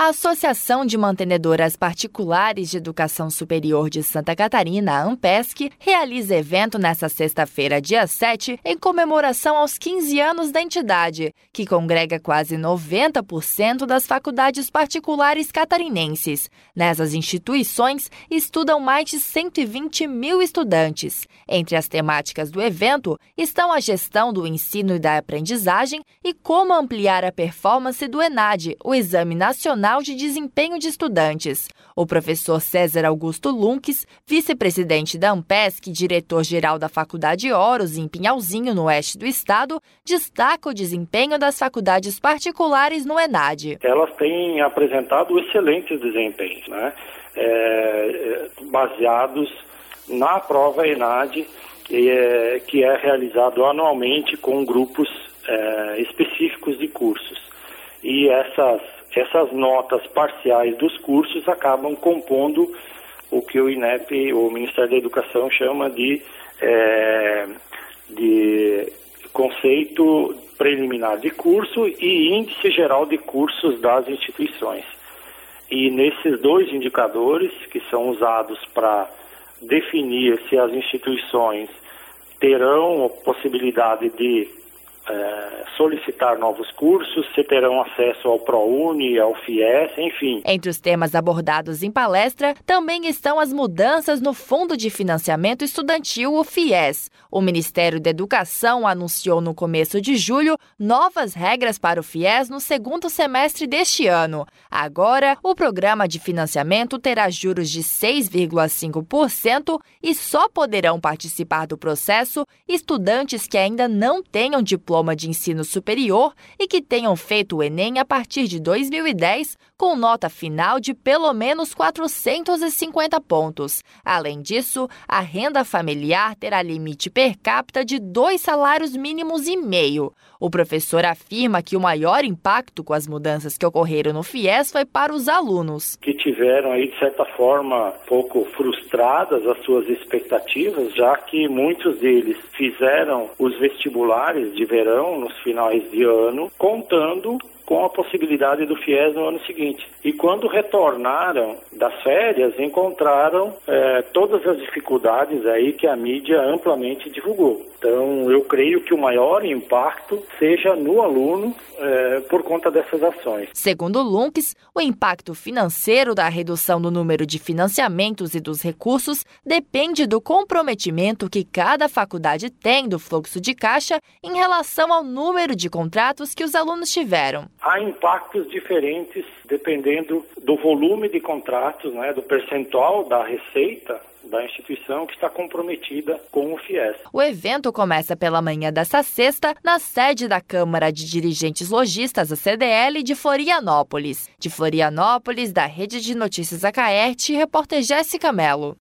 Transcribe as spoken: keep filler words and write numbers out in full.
A Associação de Mantenedoras Particulares de Educação Superior de Santa Catarina, a AMPESC, realiza evento nesta sexta-feira, dia sete, em comemoração aos quinze anos da entidade, que congrega quase noventa por cento das faculdades particulares catarinenses. Nessas instituições, estudam mais de cento e vinte mil estudantes. Entre as temáticas do evento estão a gestão do ensino e da aprendizagem e como ampliar a performance do ENAD, o Exame Nacional de Desempenho de Estudantes. O professor César Augusto Lunques, vice-presidente da AMPESC e diretor-geral da Faculdade Horus, em Pinhalzinho, no oeste do estado, destaca o desempenho das faculdades particulares no ENAD. Elas têm apresentado excelentes desempenhos, né? É, baseados na prova ENAD, que é, que é realizado anualmente com grupos é, específicos de cursos. E essas Essas notas parciais dos cursos acabam compondo o que o INEP, o Ministério da Educação, chama de, é, de conceito preliminar de curso e índice geral de cursos das instituições. E nesses dois indicadores, que são usados para definir se as instituições terão a possibilidade de É, solicitar novos cursos, se terão acesso ao ProUni, ao FIES, enfim. Entre os temas abordados em palestra, também estão as mudanças no Fundo de Financiamento Estudantil, o FIES. O Ministério da Educação anunciou no começo de julho novas regras para o FIES no segundo semestre deste ano. Agora, o programa de financiamento terá juros de seis vírgula cinco por cento e só poderão participar do processo estudantes que ainda não tenham diploma diploma de ensino superior e que tenham feito o Enem a partir de dois mil e dez, com nota final de pelo menos quatrocentos e cinquenta pontos. Além disso, a renda familiar terá limite per capita de dois salários mínimos e meio. O professor afirma que o maior impacto com as mudanças que ocorreram no FIES foi para os alunos. Que tiveram aí, de certa forma, um pouco frustradas as suas expectativas, já que muitos deles fizeram os vestibulares de verão nos finais de ano, contando com a possibilidade do FIES no ano seguinte. E quando retornaram das férias, encontraram é, todas as dificuldades aí que a mídia amplamente divulgou. Então, eu creio que o maior impacto seja no aluno é, por conta dessas ações. Segundo Lunques, o impacto financeiro da redução do número de financiamentos e dos recursos depende do comprometimento que cada faculdade tem do fluxo de caixa em relação ao número de contratos que os alunos tiveram. Há impactos diferentes dependendo do volume de contratos, né, do percentual da receita da instituição que está comprometida com o FIES. O evento começa pela manhã desta sexta na sede da Câmara de Dirigentes Lojistas, a C D L, de Florianópolis. De Florianópolis, da Rede de Notícias Acaerte, repórter Jéssica Mello.